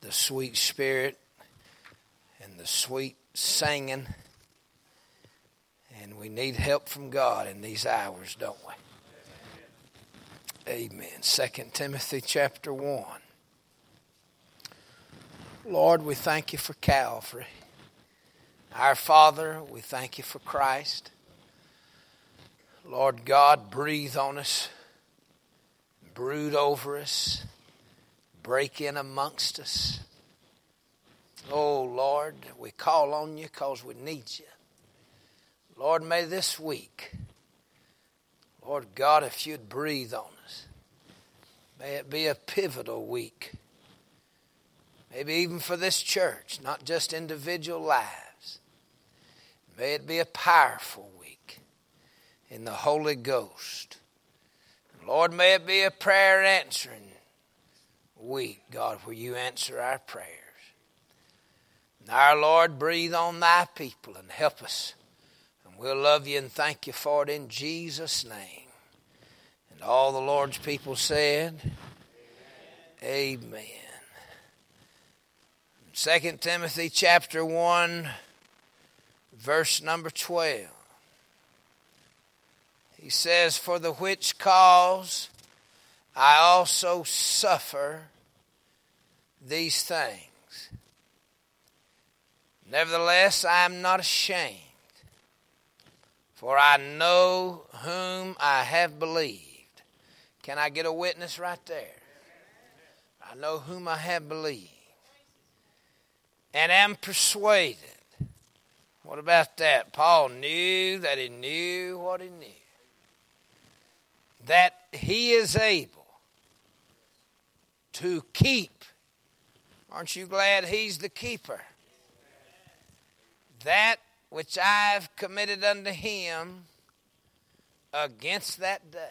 the sweet spirit and the sweet singing. And we need help from God in these hours, don't we? Amen. 2 Timothy chapter 1. Lord, we thank you for Calvary. Our Father, we thank you for Christ. Lord God, breathe on us, brood over us, break in amongst us. Oh, Lord, we call on you because we need you. Lord, may this week, Lord God, if you'd breathe on us, may it be a pivotal week. Maybe even for this church, not just individual lives. May it be a powerful week in the Holy Ghost. Lord, may it be a prayer answering week, God, where you answer our prayers. And our Lord, breathe on thy people and help us. And we'll love you and thank you for it in Jesus' name. And all the Lord's people said, Amen. 2 Timothy chapter 1, verse number 12. He says, for the which cause I also suffer these things. Nevertheless, I am not ashamed, for I know whom I have believed. Can I get a witness right there? I know whom I have believed, and am persuaded. What about that? Paul knew that he knew what he knew. That he is able to keep. Aren't you glad he's the keeper? That which I've committed unto him against that day.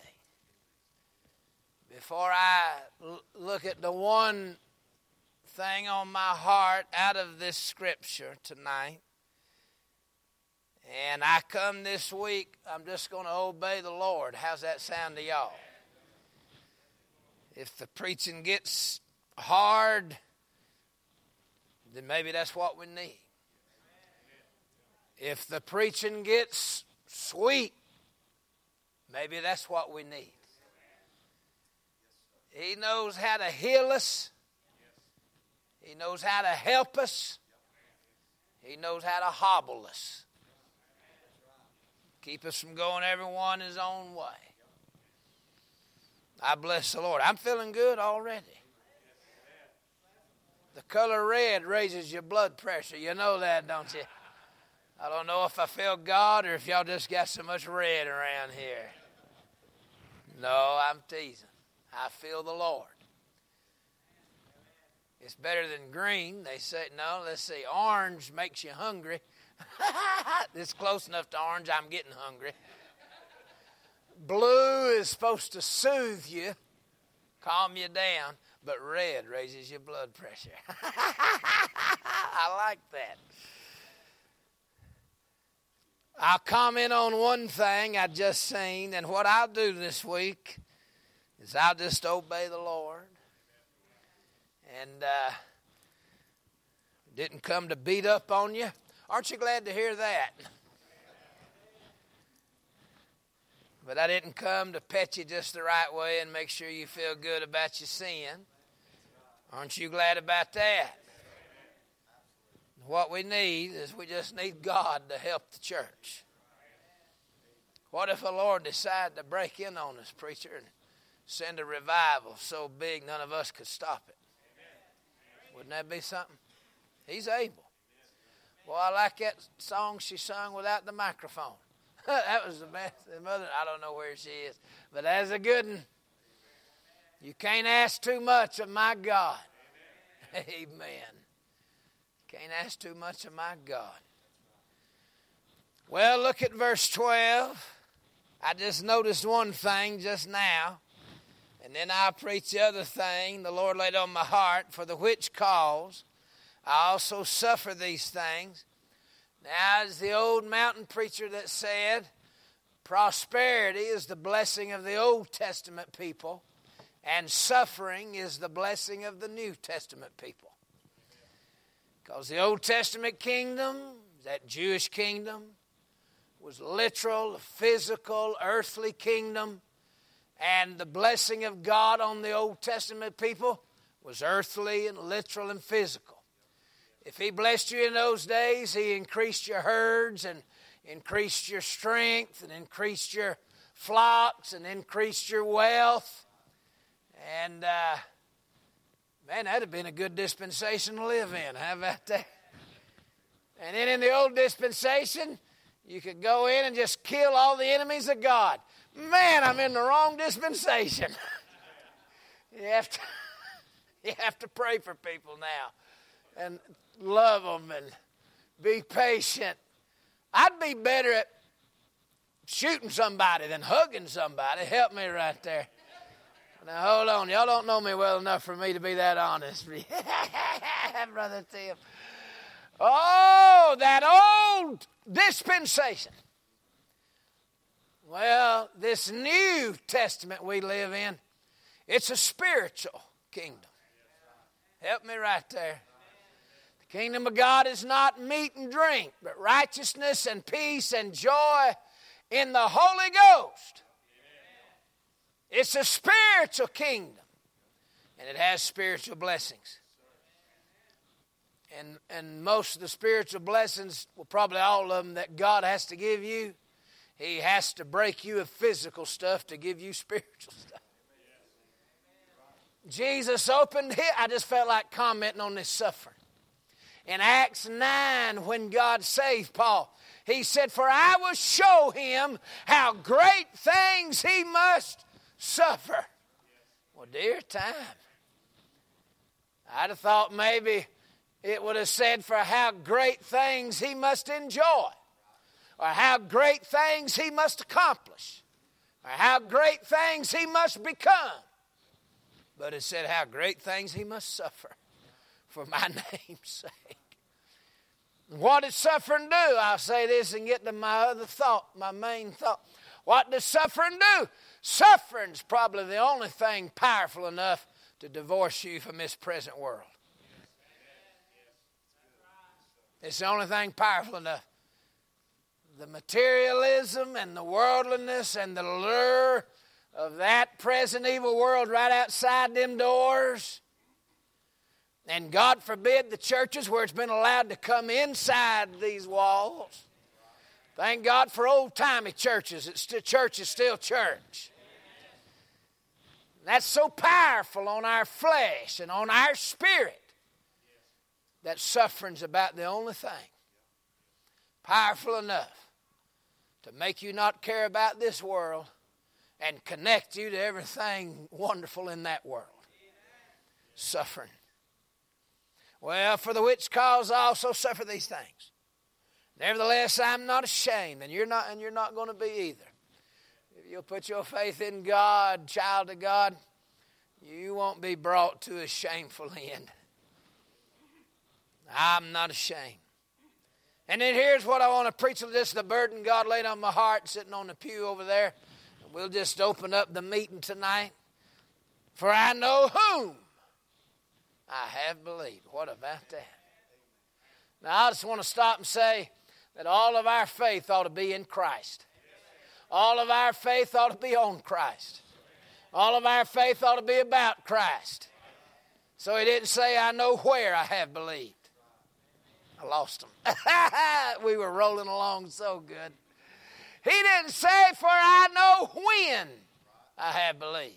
Before I look at the one thing on my heart out of this scripture tonight, and I come this week, I'm just going to obey the Lord. How's that sound to y'all? If the preaching gets hard, then maybe that's what we need. If the preaching gets sweet, maybe that's what we need. He knows how to heal us. He knows how to help us. He knows how to hobble us. Keep us from going everyone his own way. I bless the Lord. I'm feeling good already. The color red raises your blood pressure. You know that, don't you? I don't know if I feel God or if y'all just got so much red around here. No, I'm teasing. I feel the Lord. It's better than green. They say, no, let's see, orange makes you hungry. It's close enough to orange, I'm getting hungry. Blue is supposed to soothe you, calm you down, but red raises your blood pressure. I like that. I'll comment on one thing I just seen, and what I'll do this week is I'll just obey the Lord. And didn't come to beat up on you. Aren't you glad to hear that? But I didn't come to pet you just the right way and make sure you feel good about your sin. Aren't you glad about that? What we need is we just need God to help the church. What if the Lord decided to break in on us, preacher, and send a revival so big none of us could stop it? Wouldn't that be something? He's able. Well, I like that song she sung without the microphone. That was the best. The mother, I don't know where she is, but that's a good one. You can't ask too much of my God. Amen. Can't ask too much of my God. Well, look at verse 12. I just noticed one thing just now. And then I'll preach the other thing the Lord laid on my heart. For the which cause I also suffer these things. Now, as the old mountain preacher that said, prosperity is the blessing of the Old Testament people, and suffering is the blessing of the New Testament people. Because the Old Testament kingdom, that Jewish kingdom, was literal, physical, earthly kingdom. And the blessing of God on the Old Testament people was earthly and literal and physical. If He blessed you in those days, He increased your herds and increased your strength and increased your flocks and increased your wealth. And, man, that'd have been a good dispensation to live in. How about that? And then in the old dispensation, you could go in and just kill all the enemies of God. Man, I'm in the wrong dispensation. You have to pray for people now and love them and be patient. I'd be better at shooting somebody than hugging somebody. Help me right there. Now, hold on. Y'all don't know me well enough for me to be that honest. Brother Tim. Oh, that old dispensation. Well, this New Testament we live in, it's a spiritual kingdom. Help me right there. The kingdom of God is not meat and drink, but righteousness and peace and joy in the Holy Ghost. It's a spiritual kingdom, and it has spiritual blessings. And most of the spiritual blessings, well, probably all of them that God has to give you, He has to break you of physical stuff to give you spiritual stuff. Jesus opened here. I just felt like commenting on this suffering. In Acts 9, when God saved Paul, He said, "For I will show him how great things he must suffer." Well, dear time. I'd have thought maybe it would have said, "For how great things he must enjoy," or how great things he must accomplish, or how great things he must become. But it said how great things he must suffer for my name's sake. What did suffering do? I'll say this and get to my other thought, my main thought. What does suffering do? Suffering's probably the only thing powerful enough to divorce you from this present world. It's the only thing powerful enough. The materialism and the worldliness and the lure of that present evil world right outside them doors. And God forbid the churches where it's been allowed to come inside these walls. Thank God for old-timey churches. Church is still church. That's so powerful on our flesh and on our spirit that suffering's about the only thing powerful enough to make you not care about this world and connect you to everything wonderful in that world. Suffering. Well, for the which cause I also suffer these things. Nevertheless, I'm not ashamed, and you're not going to be either. If you'll put your faith in God, child of God, you won't be brought to a shameful end. I'm not ashamed. And then here's what I want to preach. This is the burden God laid on my heart sitting on the pew over there. We'll just open up the meeting tonight. For I know whom I have believed. What about that? Now, I just want to stop and say that all of our faith ought to be in Christ. All of our faith ought to be on Christ. All of our faith ought to be about Christ. So He didn't say, "I know where I have believed." I lost them. We were rolling along so good. He didn't say, "For I know when I have believed."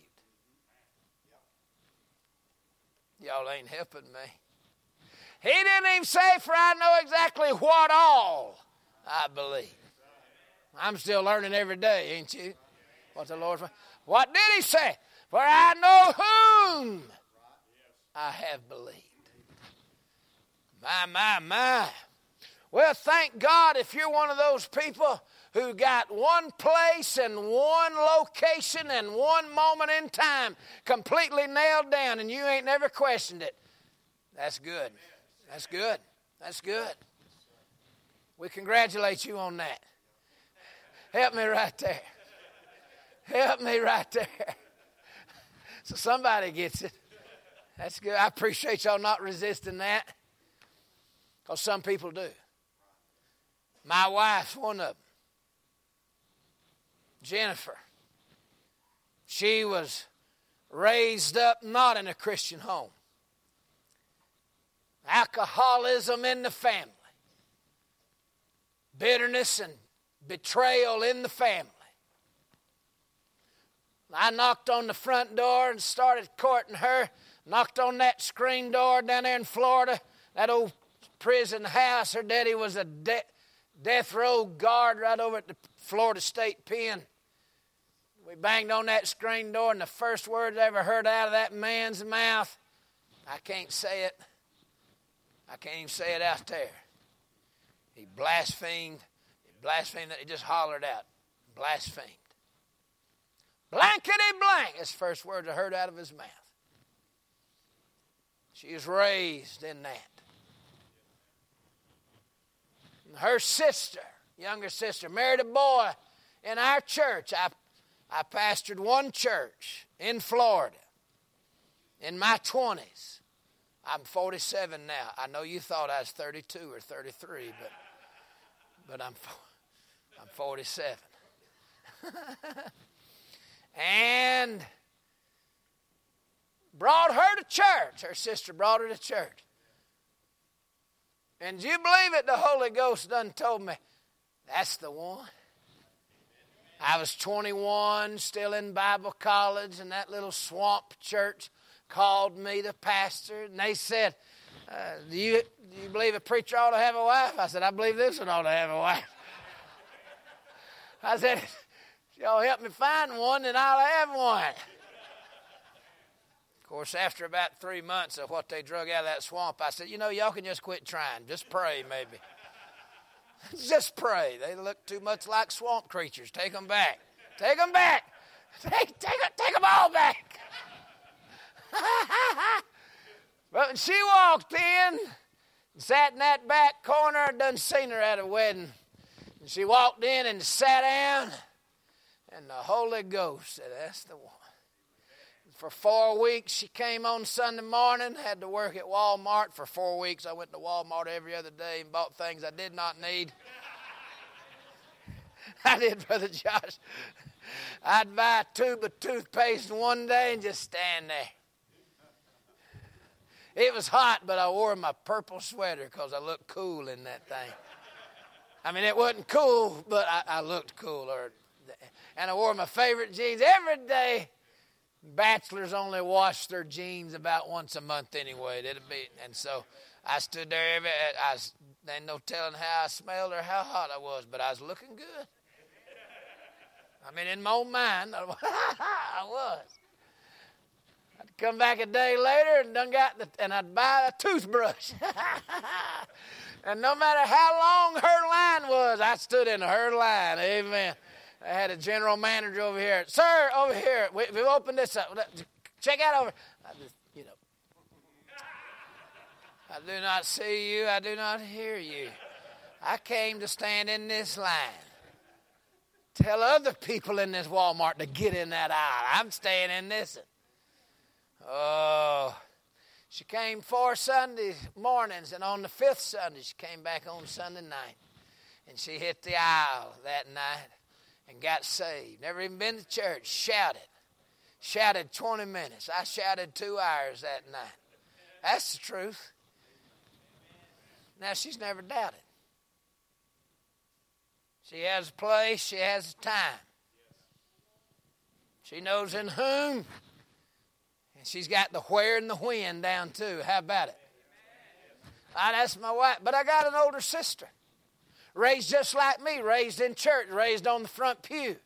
Y'all ain't helping me. He didn't even say, "For I know exactly what all I believe." I'm still learning every day, ain't you? What the Lord. What did He say? "For I know whom I have believed." My. Well, thank God if you're one of those people who got one place and one location and one moment in time completely nailed down and you ain't never questioned it. That's good. That's good. That's good. We congratulate you on that. Help me right there. Help me right there. So somebody gets it. That's good. I appreciate y'all not resisting that. Because some people do. My wife's one of them. Jennifer. She was raised up not in a Christian home. Alcoholism in the family. Bitterness and betrayal in the family. I knocked on the front door and started courting her. Knocked on that screen door down there in Florida. That old prison house. Her daddy was a death row guard right over at the Florida State Pen. We banged on that screen door, and the first words I ever heard out of that man's mouth, I can't say it. I can't even say it out there. He blasphemed. He just hollered out. Blasphemed. Blankety blank. That's the first words I heard out of his mouth. She was raised in that. Her sister, younger sister, married a boy in our church. I pastored one church in Florida in my 20s. I'm 47 now. I know you thought I was 32 or 33, but I'm 47. And brought her to church. Her sister brought her to church. And do you believe it? The Holy Ghost done told me, that's the one. I was 21, still in Bible college, and that little swamp church called me the pastor. And they said, do you believe a preacher ought to have a wife? I said, I believe this one ought to have a wife. I said, if y'all help me find one, then I'll have one. Of course, after about 3 months of what they drug out of that swamp, I said, y'all can just quit trying. Just pray, maybe. Just pray. They look too much like swamp creatures. Take them back. Take them back. Take them all back. But when she walked in and sat in that back corner, I done seen her at a wedding. And she walked in and sat down, and the Holy Ghost said, that's the one. For 4 weeks, she came on Sunday morning, had to work at Walmart. For 4 weeks, I went to Walmart every other day and bought things I did not need. I did, Brother Josh. I'd buy a tube of toothpaste one day and just stand there. It was hot, but I wore my purple sweater because I looked cool in that thing. I mean, it wasn't cool, but I looked cool. And I wore my favorite jeans every day. Bachelors only wash their jeans about once a month anyway. And so I stood there. There ain't no telling how I smelled or how hot I was, but I was looking good. I mean, in my own mind, I was. I'd come back a day later and I'd buy a toothbrush. And no matter how long her line was, I stood in her line. Amen. I had a general manager over here. Sir, over here, we've opened this up. Check out over. I do not see you. I do not hear you. I came to stand in this line. Tell other people in this Walmart to get in that aisle. I'm staying in this. Oh, she came 4 Sunday mornings, and on the 5th Sunday, she came back on Sunday night. And she hit the aisle that night and got saved. Never even been to church. Shouted 20 minutes. I shouted 2 hours that night. That's the truth. Now, she's never doubted. She has a place. She has a time. She knows in whom. And she's got the where and the when down too. How about it? That's my wife. But I got an older sister. Raised just like me. Raised in church. Raised on the front pew.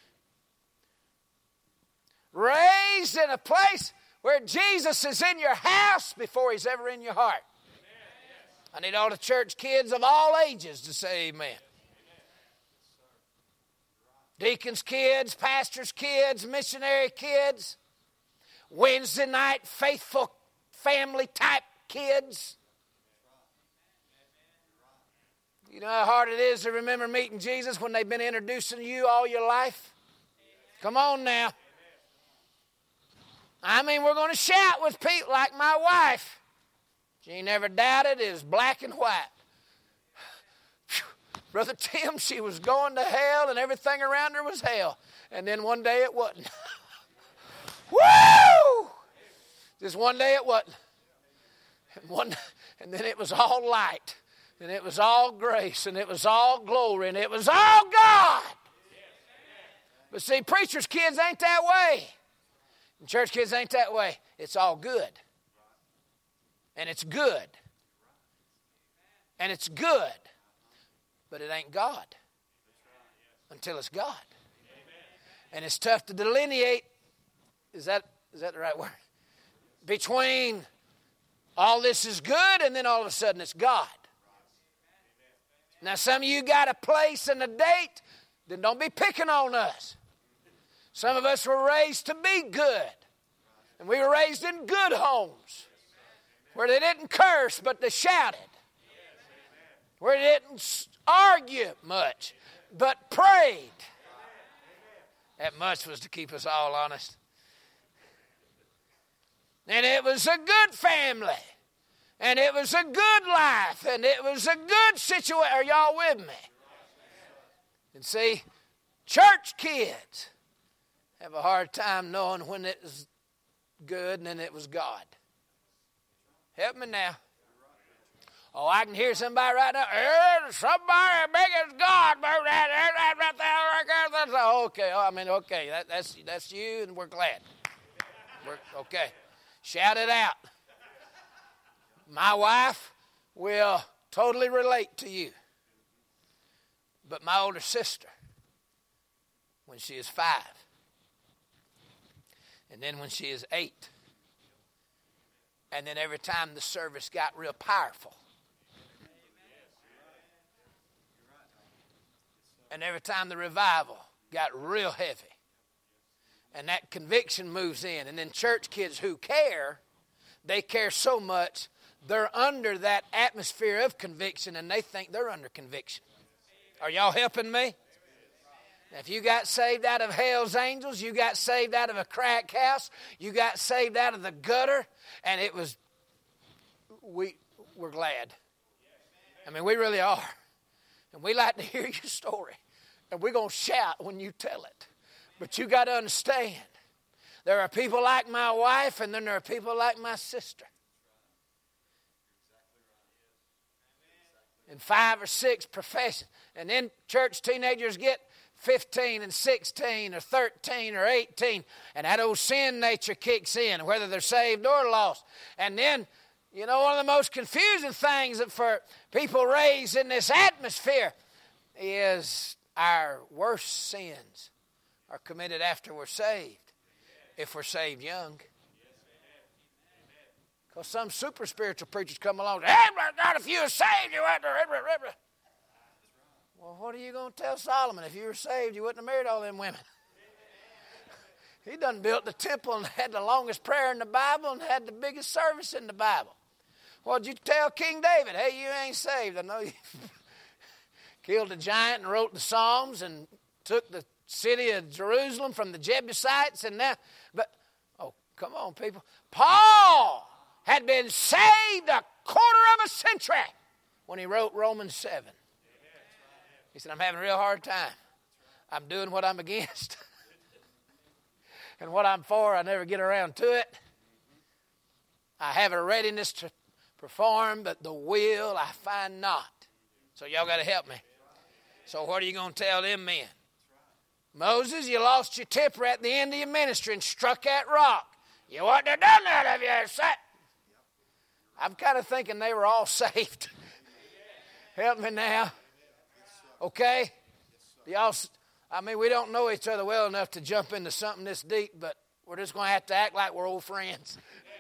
Raised in a place where Jesus is in your house before he's ever in your heart. I need all the church kids of all ages to say amen. Deacons' kids, pastors' kids, missionary kids, Wednesday night faithful family type kids. You know how hard it is to remember meeting Jesus when they've been introducing you all your life? Come on now. I mean, we're going to shout with people like my wife. She ain't never doubted. It was black and white. Brother Tim, she was going to hell and everything around her was hell. And then one day it wasn't. Woo! Just one day it wasn't. And then it was all light. And it was all grace. And it was all glory. And it was all God. But see, preachers' kids ain't that way. And church kids ain't that way. It's all good. And it's good. And it's good. But it ain't God. Until it's God. And it's tough to delineate. Is that the right word? Between all this is good and then all of a sudden it's God. Now some of you got a place and a date, then don't be picking on us. Some of us were raised to be good. And we were raised in good homes. Where they didn't curse, but they shouted. Where they didn't argue much, but prayed. That much was to keep us all honest. And it was a good family. And it was a good life. And it was a good situation. Are y'all with me? And see, church kids have a hard time knowing when it was good and then it was God. Help me now. Oh, I can hear somebody right now. Somebody big as God. Okay. That's you, and we're glad. Okay. Shout it out. My wife will totally relate to you. But my older sister, when she is 5, and then when she is 8, and then every time the service got real powerful, and every time the revival got real heavy, and that conviction moves in, and then church kids who care, they care so much, they're under that atmosphere of conviction, and they think they're under conviction. Are y'all helping me? Now, if you got saved out of hell's angels, you got saved out of a crack house, you got saved out of the gutter, and it was, we're glad. I mean, we really are. And we like to hear your story. And we're going to shout when you tell it. But you got to understand, there are people like my wife, and then there are people like my sister. In 5 or 6 professions. And then church teenagers get 15 and 16 or 13 or 18. And that old sin nature kicks in, whether they're saved or lost. And then, you know, one of the most confusing things for people raised in this atmosphere is our worst sins are committed after we're saved, if we're saved young. Because some super spiritual preachers come along and say, hey, God, if you were saved, you went to... Well, what are you going to tell Solomon? If you were saved, you wouldn't have married all them women. He done built the temple and had the longest prayer in the Bible and had the biggest service in the Bible. What'd you tell King David? Hey, you ain't saved. I know you killed a giant and wrote the Psalms and took the city of Jerusalem from the Jebusites and now... But, oh, come on, people. Paul had been saved a quarter of a century when he wrote Romans 7. He said, I'm having a real hard time. I'm doing what I'm against. And what I'm for, I never get around to it. I have a readiness to perform, but the will I find not. So y'all got to help me. So what are you going to tell them men? Moses, you lost your temper at the end of your ministry and struck that rock. You wouldn't have done that if you had sat. I'm kind of thinking they were all saved. Help me now. Okay? Y'all, I mean, we don't know each other well enough to jump into something this deep, but we're just going to have to act like we're old friends.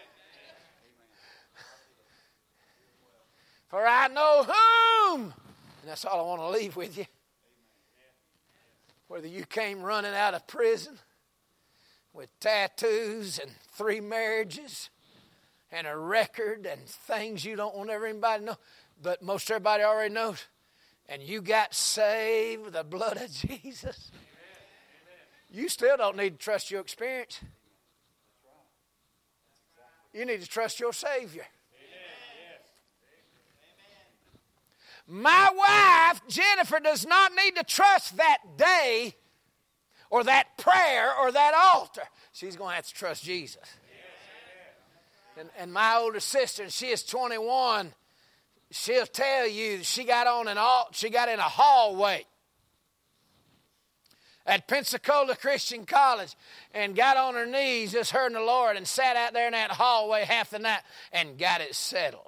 For I know whom. And that's all I want to leave with you. Whether you came running out of prison with tattoos and 3 marriages and a record and things you don't want everybody to know, but most everybody already knows, and you got saved with the blood of Jesus, you still don't need to trust your experience. You need to trust your Savior. My wife, Jennifer, does not need to trust that day or that prayer or that altar. She's going to have to trust Jesus. And my older sister, she is 21, she'll tell you she got in a hallway at Pensacola Christian College and got on her knees, just heard the Lord, and sat out there in that hallway half the night and got it settled.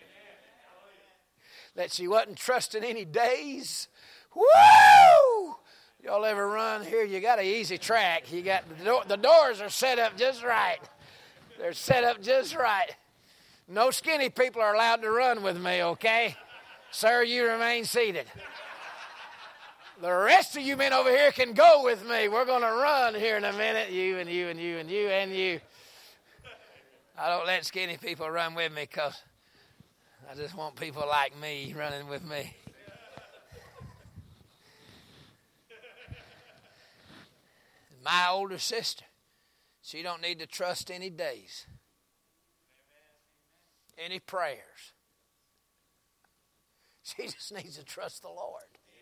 That she wasn't trusting any days. Woo! Y'all ever run here? You got an easy track. You got the doors are set up just right. They're set up just right. No skinny people are allowed to run with me, okay? Sir, you remain seated. The rest of you men over here can go with me. We're going to run here in a minute. You and you and you and you and you. I don't let skinny people run with me because I just want people like me running with me. My older sister, she don't need to trust any days, any prayers. She just needs to trust the Lord.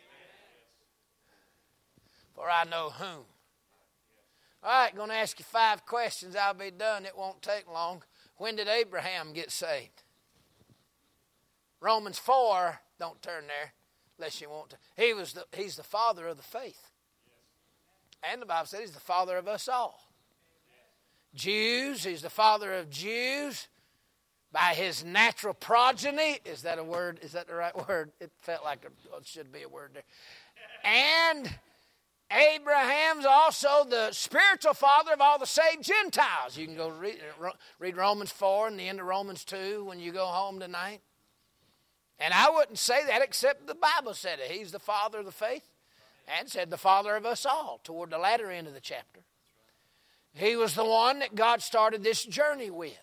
For I know whom. All right, going to ask you 5 questions. I'll be done. It won't take long. When did Abraham get saved? Romans 4, don't turn there unless you want to. He's the father of the faith. And the Bible says he's the father of us all. Jews, he's the father of Jews by his natural progeny. Is that a word? Is that the right word? It felt like it should be a word there. And Abraham's also the spiritual father of all the saved Gentiles. You can go read Romans 4 and the end of Romans 2 when you go home tonight. And I wouldn't say that except the Bible said it. He's the father of the faith and said the father of us all toward the latter end of the chapter. He was the one that God started this journey with.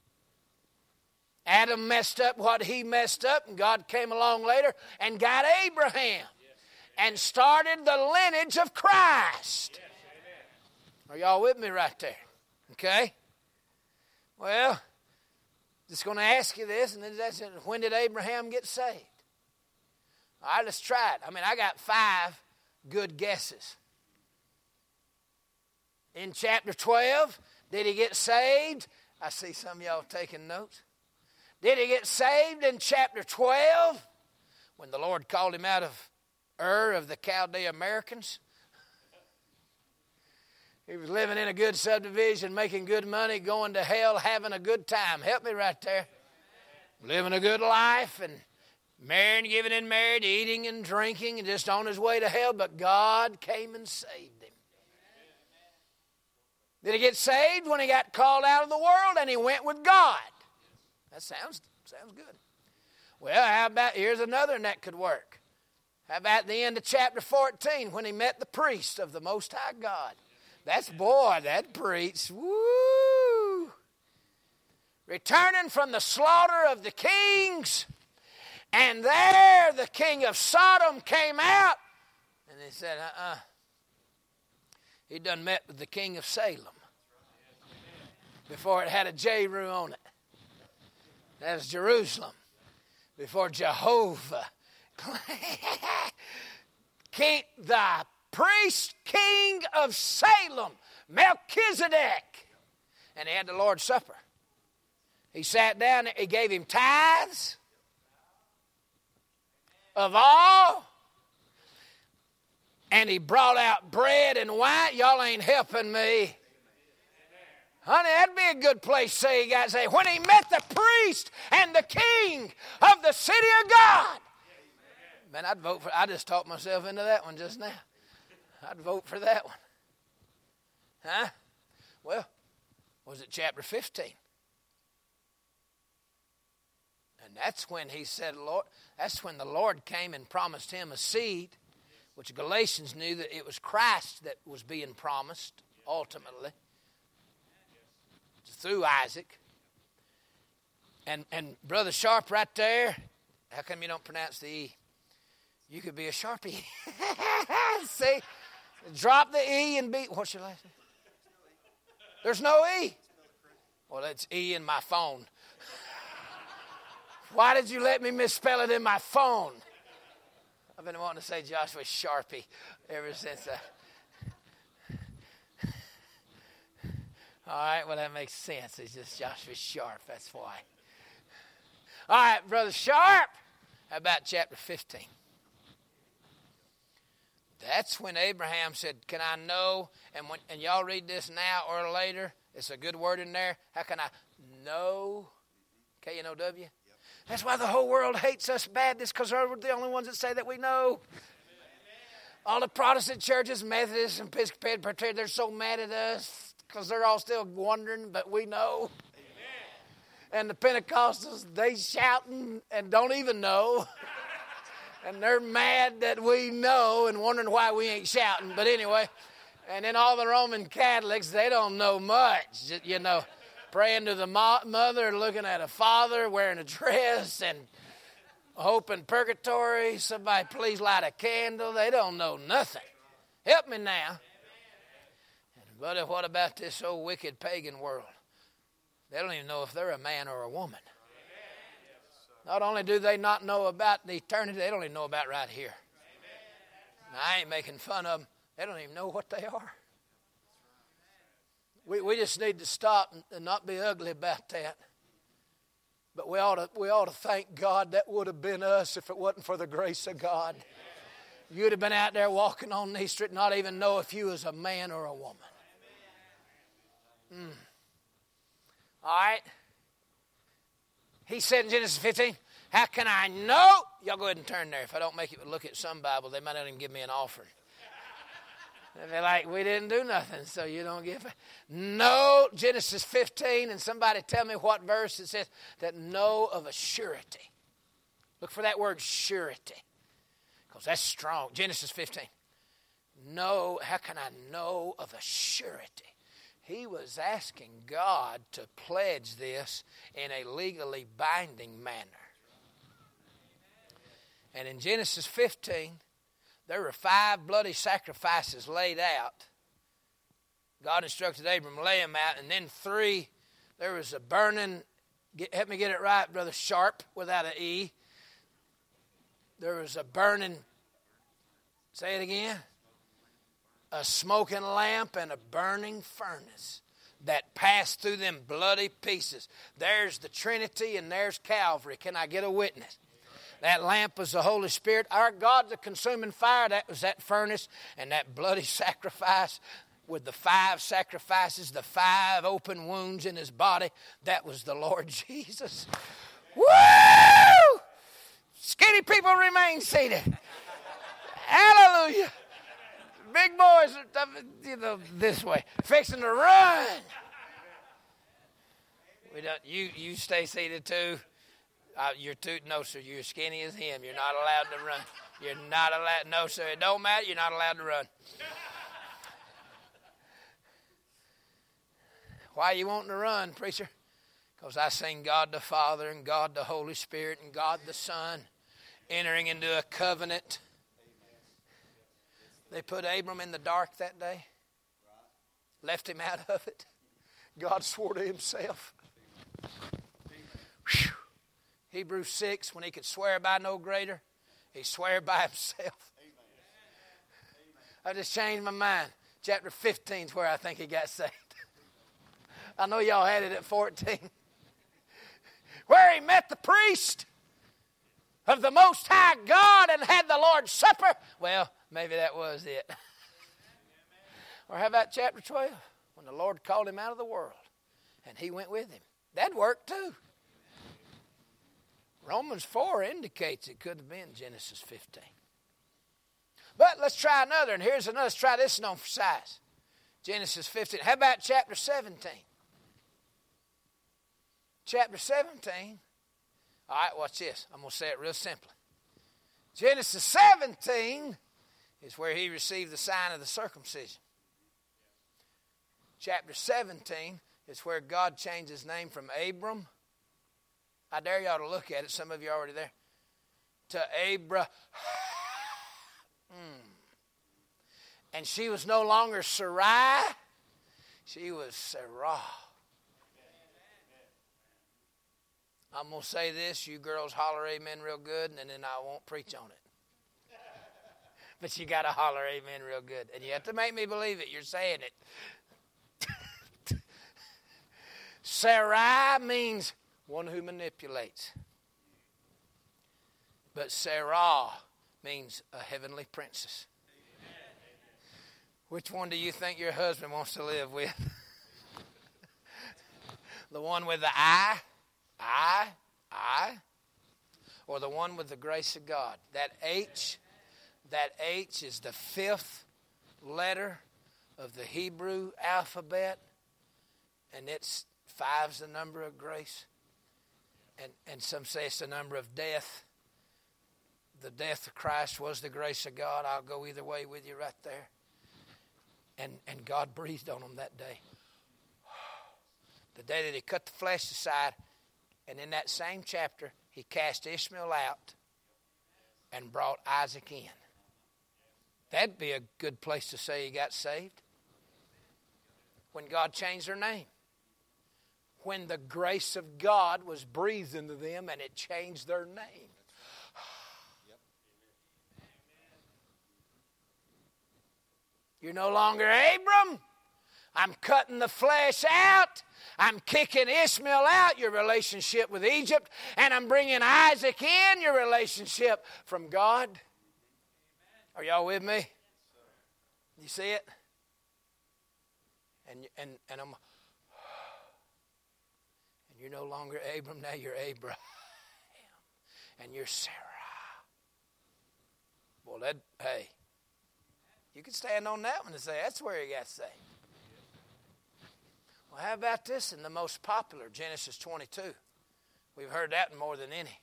Adam messed up what he messed up, and God came along later and got Abraham and started the lineage of Christ. Are y'all with me right there? Okay? Well, just going to ask you this, and then that's it. When did Abraham get saved? All right, let's try it. I got 5 good guesses. In chapter 12, did he get saved? I see some of y'all taking notes. Did he get saved in chapter 12 when the Lord called him out of Ur of the Chaldean Americans? He was living in a good subdivision, making good money, going to hell, having a good time. Help me right there. Living a good life and marrying, giving and married, eating and drinking, and just on his way to hell. But God came and saved him. Did he get saved when he got called out of the world and he went with God? That sounds good. Well, how about, here's another one that could work. How about the end of chapter 14 when he met the priest of the Most High God? That preach. Woo! Returning from the slaughter of the kings, and there the king of Sodom came out, and he said, He done met with the king of Salem before it had a Jeru on it. That was Jerusalem. Before Jehovah. The priest king of Salem, Melchizedek. And he had the Lord's Supper. He sat down, he gave him tithes of all. And he brought out bread and wine. Y'all ain't helping me. Honey, that'd be a good place to say, you guys say, when he met the priest and the king of the city of God. Man, I'd vote for, I just talked myself into that one just now. I'd vote for that one. Huh? Well, was it chapter 15? And that's when he said, Lord, that's when the Lord came and promised him a seed, which Galatians knew that it was Christ that was being promised ultimately through Isaac. And Brother Sharp right there, how come you don't pronounce the E? You could be a Sharpie. See? Drop the E and be, what's your last name? There's no E. Well, it's E in my phone. Why did you let me misspell it in my phone? I've been wanting to say Joshua Sharpie ever since. All right, well, that makes sense. It's just Joshua Sharp. That's why. All right, Brother Sharp. How about chapter 15? That's when Abraham said, can I know? And y'all read this now or later. It's a good word in there. How can I know? K-N-O-W? Yep. That's why the whole world hates us Baptists, because we're the only ones that say that we know. All the Protestant churches, Methodists, and Episcopalian, they're so mad at us because they're all still wondering, but we know. And the Pentecostals, they shouting and don't even know. And they're mad that we know and wondering why we ain't shouting. But anyway, and then all the Roman Catholics, they don't know much. You know, praying to the mother, looking at a father, wearing a dress, and hoping purgatory. Somebody please light a candle. They don't know nothing. Help me now. But what about this old wicked pagan world? They don't even know if they're a man or a woman. Not only do they not know about the eternity, they don't even know about right here. Now, I ain't making fun of them. They don't even know what they are. We just need to stop and not be ugly about that. But we ought to thank God that would have been us if it wasn't for the grace of God. You'd have been out there walking on these streets, not even know if you was a man or a woman. All right. He said in Genesis 15, how can I know? Y'all go ahead and turn there. If I don't make it look at some Bible, they might not even give me an offering. They're like, we didn't do nothing, so you don't give it. No, Genesis 15, and somebody tell me what verse it says that know of a surety. Look for that word surety, because that's strong. Genesis 15. No, how can I know of a surety? He was asking God to pledge this in a legally binding manner. And in Genesis 15, there were 5 bloody sacrifices laid out. God instructed Abram to lay them out. And then 3, there was a burning, help me get it right, Brother Sharp, without an E. There was a burning, say it again. A smoking lamp and a burning furnace that passed through them bloody pieces. There's the Trinity and there's Calvary. Can I get a witness? That lamp was the Holy Spirit. Our God's a consuming fire. That was that furnace and that bloody sacrifice with the 5 sacrifices, the 5 open wounds in his body. That was the Lord Jesus. Woo! Skinny people remain seated. Hallelujah. Big boys are, this way, fixing to run. We don't. You stay seated too. You're too. No, sir. You're as skinny as him. You're not allowed to run. You're not allowed. No, sir. It don't matter. You're not allowed to run. Why you wanting to run, preacher? Because I seen God the Father and God the Holy Spirit and God the Son entering into a covenant. They put Abram in the dark that day. Left him out of it. God swore to himself. Whew. Hebrews 6, when he could swear by no greater, he swore by himself. I just changed my mind. Chapter 15 is where I think he got saved. I know y'all had it at 14. Where he met the priest of the Most High God and had the Lord's Supper. Well, maybe that was it. Or how about chapter 12? When the Lord called him out of the world and he went with him. That worked too. Romans 4 indicates it could have been Genesis 15. But let's try another. And here's another. Let's try this one for size. Genesis 15. How about chapter 17? Chapter 17. All right, watch this. I'm going to say it real simply. Genesis 17 is where he received the sign of the circumcision. Chapter 17 is where God changed his name from Abram. I dare y'all to look at it. Some of you are already there. To Abraham. And she was no longer Sarai. She was Sarah. I'm going to say this. You girls holler amen real good, and then I won't preach on it. But you got to holler amen real good. And you have to make me believe it. You're saying it. Sarai means one who manipulates. But Sarah means a heavenly princess. Which one do you think your husband wants to live with? The one with the I, or the one with the grace of God? That H is the 5th letter of the Hebrew alphabet, and it's 5's the number of grace, and some say it's the number of death. The death of Christ was the grace of God. I'll go either way with you right there. And God breathed on them that day. The day that he cut the flesh aside, and in that same chapter, he cast Ishmael out and brought Isaac in. That'd be a good place to say he got saved. When God changed their name. When the grace of God was breathed into them and it changed their name. You're no longer Abram. I'm cutting the flesh out. I'm kicking Ishmael out, your relationship with Egypt. And I'm bringing Isaac in, your relationship from God. Are y'all with me? You see it? And you're no longer Abram, now you're Abraham. And you're Sarah. Well, hey, you can stand on that one and say, that's where he got saved. Well, how about this in the most popular, Genesis 22? We've heard that more than any.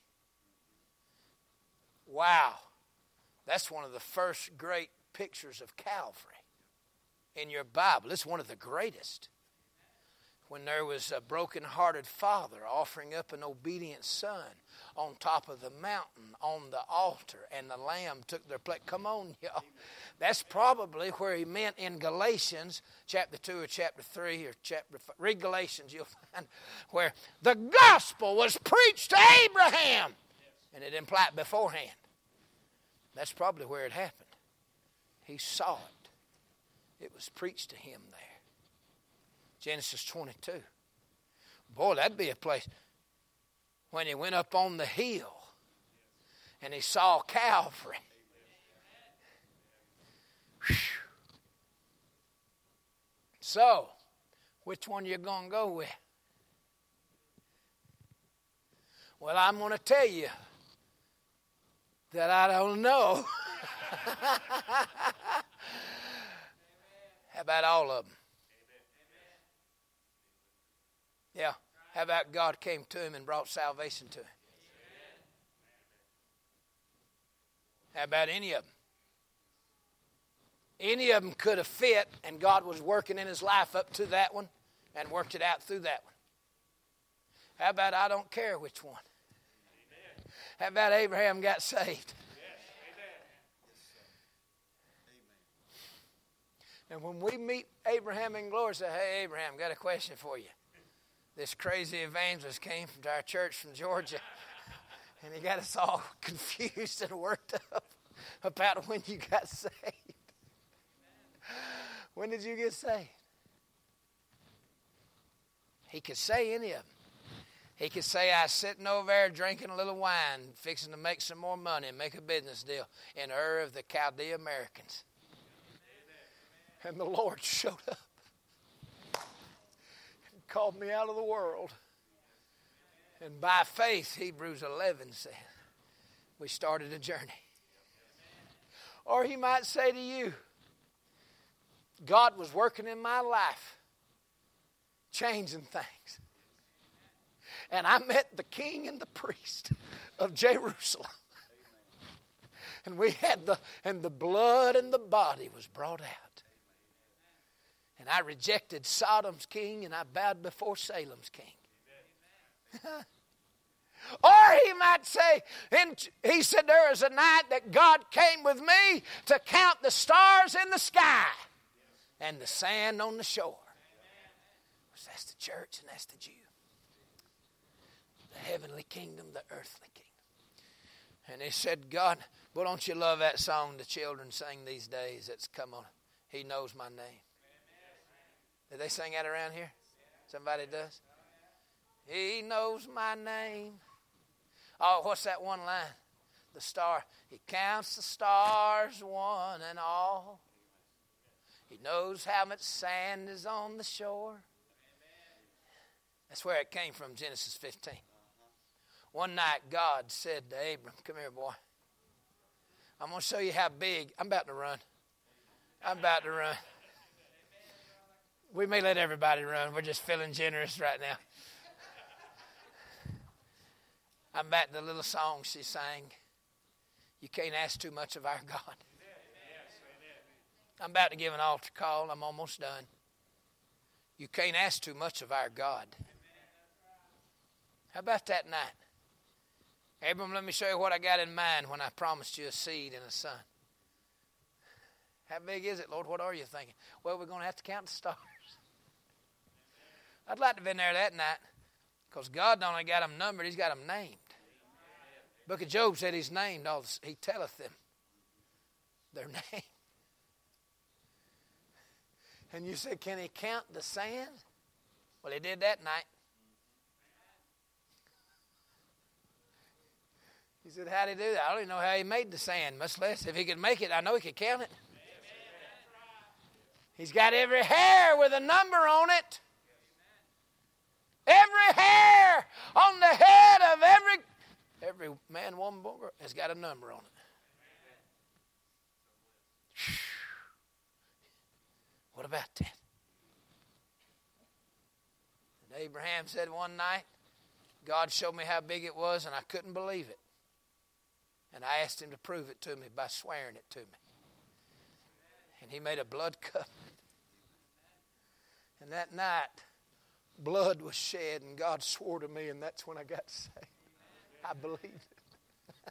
Wow. That's one of the first great pictures of Calvary in your Bible. It's one of the greatest. When there was a broken-hearted father offering up an obedient son on top of the mountain on the altar, and the lamb took their place. Come on, y'all. That's probably where he meant in Galatians chapter 2 or chapter 3 or chapter 5. Read Galatians, you'll find where the gospel was preached to Abraham. And it implied beforehand. That's probably where it happened. He saw it. It was preached to him there. Genesis 22. Boy, that'd be a place. When he went up on the hill and he saw Calvary. Whew. So, which one you going to go with? Well, I'm going to tell you that I don't know. How about all of them? Yeah. How about God came to him and brought salvation to him? How about any of them? Any of them could have fit, and God was working in his life up to that one and worked it out through that one. How about I don't care which one? How about Abraham got saved? And when we meet Abraham in glory, say, hey, Abraham, got a question for you. This crazy evangelist came to our church from Georgia, and he got us all confused and worked up about when you got saved. When did you get saved? He could say any of them. He could say, I was sitting over there drinking a little wine, fixing to make some more money and make a business deal in Ur of the Chaldea Americans. And the Lord showed up. Called me out of the world. And by faith, Hebrews 11 said, we started a journey. Or he might say to you, God was working in my life, changing things. And I met the king and the priest of Jerusalem. And we had the blood and the body was brought out. And I rejected Sodom's king and I bowed before Salem's king. Or he might say, he said, there is a night that God came with me to count the stars in the sky and the sand on the shore. That's the church and that's the Jew. The heavenly kingdom, the earthly kingdom. And he said, God, Well, don't you love that song the children sing these days? That's come on. He knows my name. Did they sing that around here? Somebody does? He knows my name. Oh, what's that one line? The star. He counts the stars, one and all. He knows how much sand is on the shore. That's where it came from, Genesis 15. One night, God said to Abram, come here, boy. I'm going to show you how big. I'm about to run. We may let everybody run. We're just feeling generous right now. I'm back to the little song she sang. You can't ask too much of our God. I'm about to give an altar call. I'm almost done. You can't ask too much of our God. How about that night? Abram, let me show you what I got in mind when I promised you a seed and a son. How big is it, Lord? What are you thinking? Well, we're going to have to count the stars. I'd like to have been there that night because God not only got them numbered, he's got them named. Book of Job said he's named. He telleth them their name. And you said, can he count the sand? Well, he did that night. He said, how'd he do that? I don't even know how he made the sand, much less if he could make it. I know he could count it. He's got every hair with a number on it. Every hair on the head of every man, woman, boy, girl has got a number on it. What about that? And Abraham said one night, God showed me how big it was, and I couldn't believe it. And I asked him to prove it to me by swearing it to me. And he made a blood covenant. And that night, blood was shed, and God swore to me, and that's when I got saved. I believed it.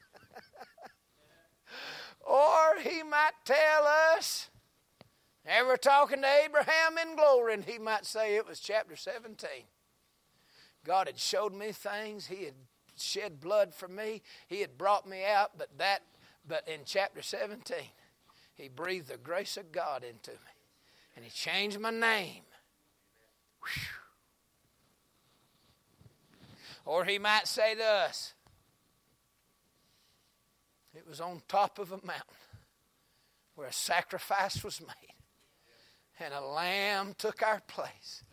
Or he might tell us, and we're talking to Abraham in glory, and he might say it was chapter 17. God had showed me things. He had shed blood for me. He had brought me out, but in chapter 17, he breathed the grace of God into me. And he changed my name. Whew. Or he might say to us, it was on top of a mountain where a sacrifice was made. And a lamb took our place.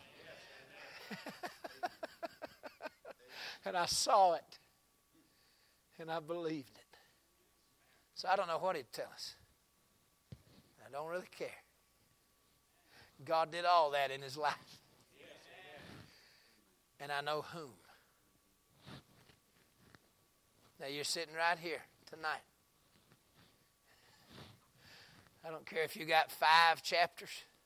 And I saw it. And I believed it. So I don't know what he'd tell us. I don't really care. God did all that in his life. And I know whom. Now you're sitting right here tonight. I don't care if you got 5 chapters.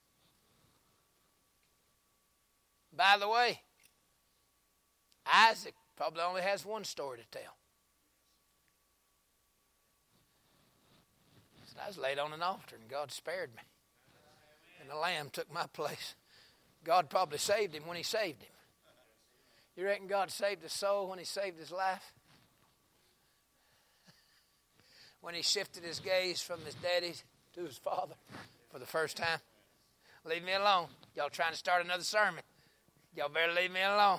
By the way, Isaac probably only has one story to tell. He said, I was laid on an altar and God spared me. And the lamb took my place. God probably saved him when he saved him. You reckon God saved his soul when he saved his life? When he shifted his gaze from his daddy to his father for the first time? Leave me alone. Y'all trying to start another sermon. Y'all better leave me alone.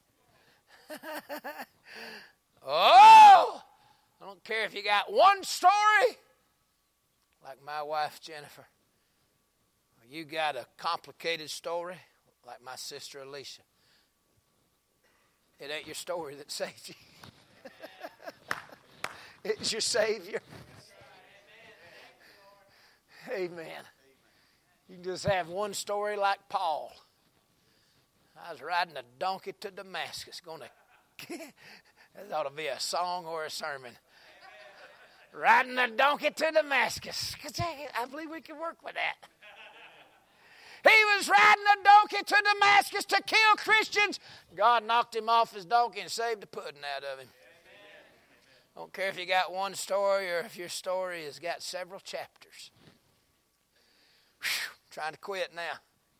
Oh! I don't care if you got one story, like my wife Jennifer, or you got a complicated story, like my sister Alicia. It ain't your story that saved you. It's your Savior. Amen. You can just have one story like Paul. I was riding a donkey to Damascus. That ought to be a song or a sermon. Riding a donkey to Damascus. I believe we can work with that. He was riding a donkey to Damascus to kill Christians. God knocked him off his donkey and saved the pudding out of him. I don't care if you got one story or if your story has got several chapters. Whew, trying to quit now.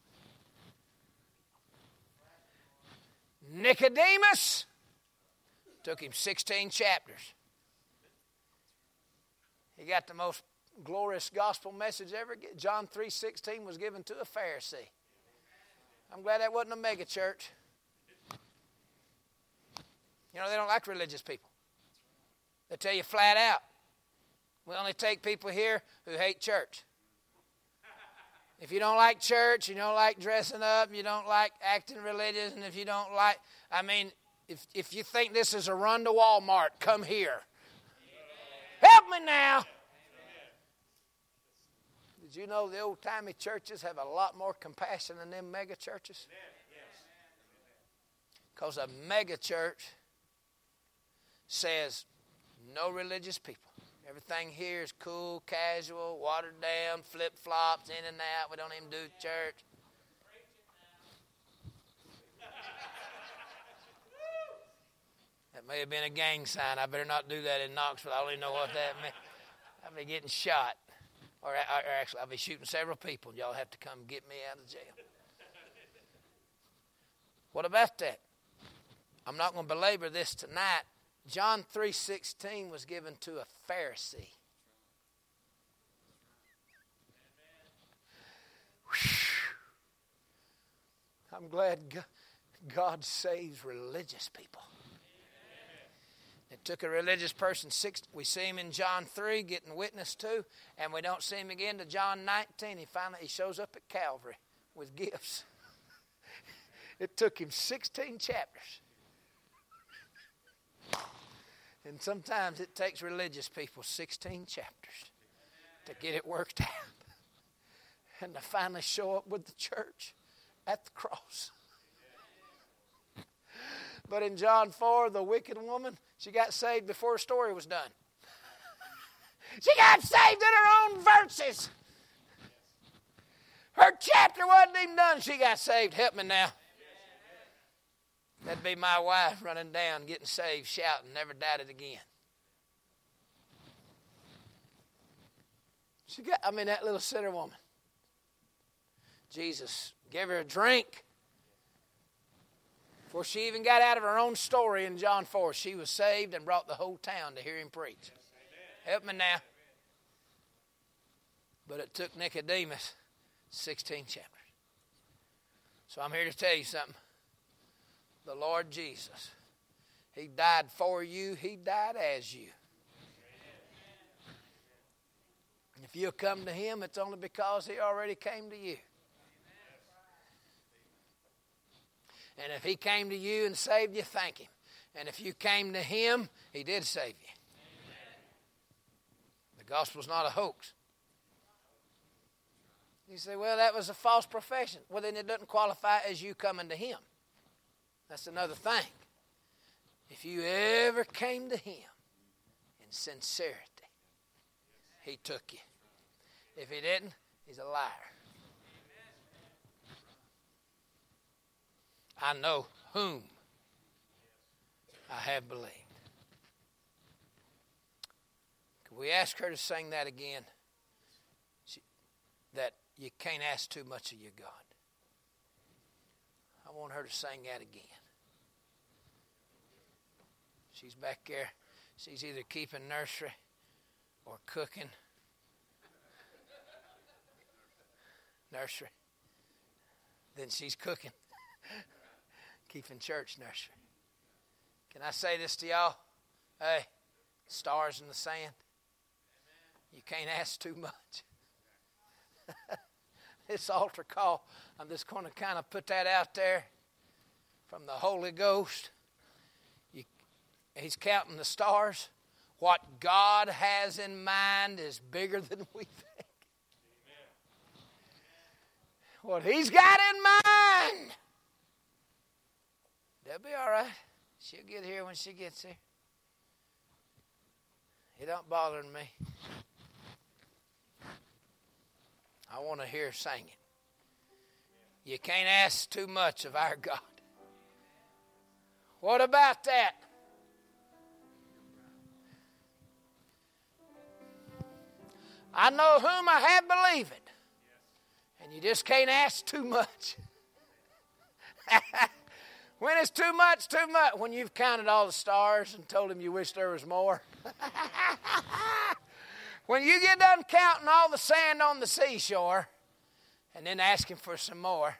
Nicodemus took him 16 chapters. He got the most glorious gospel message ever. John 3:16 was given to a Pharisee. I'm glad that wasn't a mega church. You know, they don't like religious people. They tell you flat out, we only take people here who hate church. If you don't like church, you don't like dressing up, you don't like acting religious, and if you don't like, if you think this is a run to Walmart, come here. Help me now. Did you know the old-timey churches have a lot more compassion than them mega churches? Because a mega church says no religious people. Everything here is cool, casual, watered down, flip-flops, in and out. We don't even do church. That may have been a gang sign. I better not do that in Knoxville. I don't even know what that meant. I'll be getting shot. Or actually, I'll be shooting several people. Y'all have to come get me out of jail. What about that? I'm not going to belabor this tonight. John 3:16 was given to a Pharisee. I'm glad God saves religious people. It took a religious person, we see him in John 3 getting witnessed to, and we don't see him again to John 19. He shows up at Calvary with gifts. It took him 16 chapters. And sometimes it takes religious people 16 chapters to get it worked out and to finally show up with the church at the cross. But in John 4, the wicked woman, she got saved before her story was done. She got saved in her own verses. Her chapter wasn't even done. She got saved. Help me now. That'd be my wife running down, getting saved, shouting, never doubted again. That little sinner woman. Jesus gave her a drink. Before she even got out of her own story in John 4, she was saved and brought the whole town to hear him preach. Help me now. But it took Nicodemus 16 chapters. So I'm here to tell you something. The Lord Jesus, He died for you. He died as you. And if you'll come to Him, it's only because He already came to you. And if He came to you and saved you, thank Him. And if you came to Him, He did save you. The gospel's not a hoax. You say, well, that was a false profession. Well, then it doesn't qualify as you coming to Him. That's another thing. If you ever came to Him in sincerity, He took you. If He didn't, He's a liar. I know whom I have believed. Could we ask her to sing that again? That you can't ask too much of your God. I want her to sing that again. She's back there. She's either keeping nursery or cooking. Nursery. Then she's cooking. Keeping church nursery. Can I say this to y'all? Hey, stars in the sand. You can't ask too much. This altar call, I'm just going to kind of put that out there from the Holy Ghost. He's counting the stars. What God has in mind is bigger than we think. What He's got in mind, they'll be all right. She'll get here when she gets here. It don't bother me. I want to hear her sing it. You can't ask too much of our God. What about that? I know whom I have believed. And you just can't ask too much. When it's too much, too much. When you've counted all the stars and told Him you wish there was more. When you get done counting all the sand on the seashore and then asking for some more,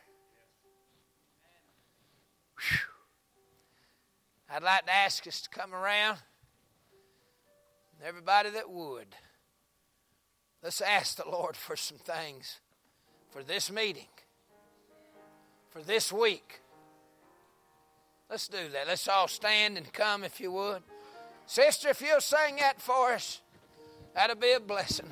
whew, I'd like to ask us to come around. Everybody that would, let's ask the Lord for some things for this meeting, for this week. Let's do that. Let's all stand and come if you would. Sister, if you'll sing that for us, that'll be a blessing.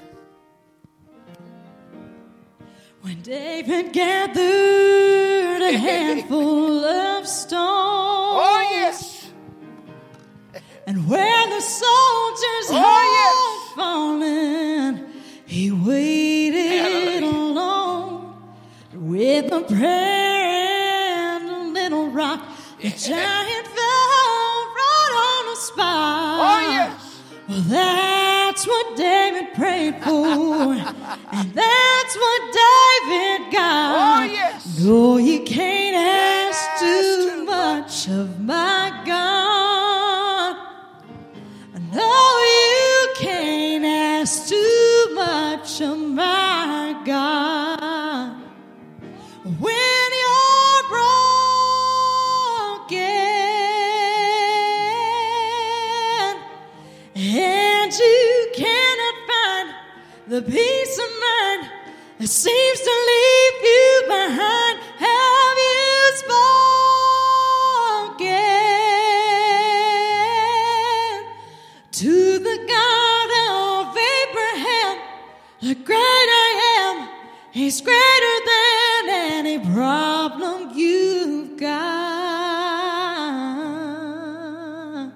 When David gathered a handful of stones, oh yes, and where the soldiers had fallen, he waited alone with a prayer and a little rock. The giant fell right on the spot. Oh yes. Well, that's what David prayed for, and that's what David got. Oh yes. No, you can't ask too much of my God. No, you can't ask too much of my God. When you're broken and you cannot find the peace of mind that seems to leave you behind, have you spoken to the God of Abraham, the great I am? He's greater than any problem you've got.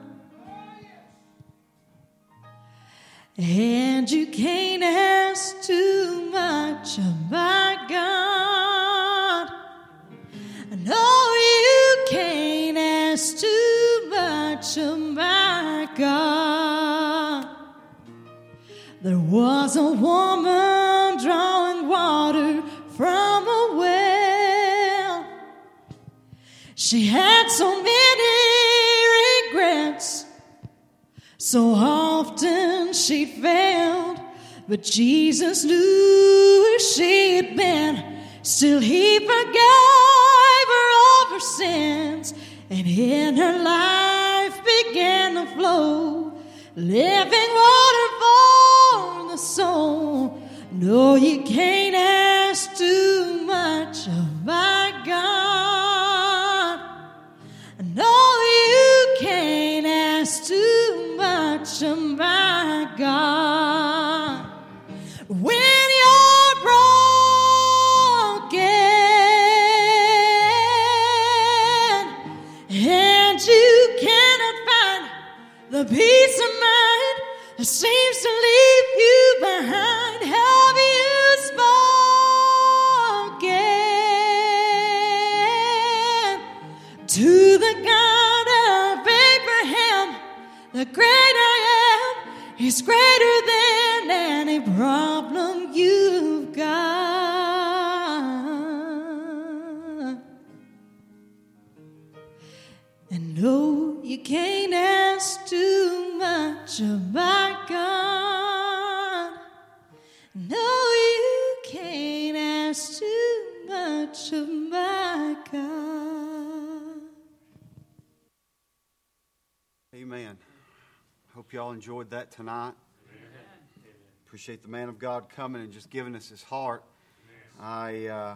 And you can't ask too much of my God. No, you can't ask too much of my God. There was a woman drawing water from a well. She had so many regrets. So often she failed, but Jesus knew where she had been. Still he forgave her of her sins, and in her life began to flow living water for the soul. No, you can't ask too much of my God. No, you can't ask too much of my God. When you're broken and you cannot find the peace of mind that seems to leave you behind, have you spoken to the God of Abraham, the great I am? He's greater than any problem you've got. And no, you can't ask too much of my God. No, you can't ask too much of my God. Amen. Hope y'all enjoyed that tonight. Appreciate the man of God coming and just giving us his heart. I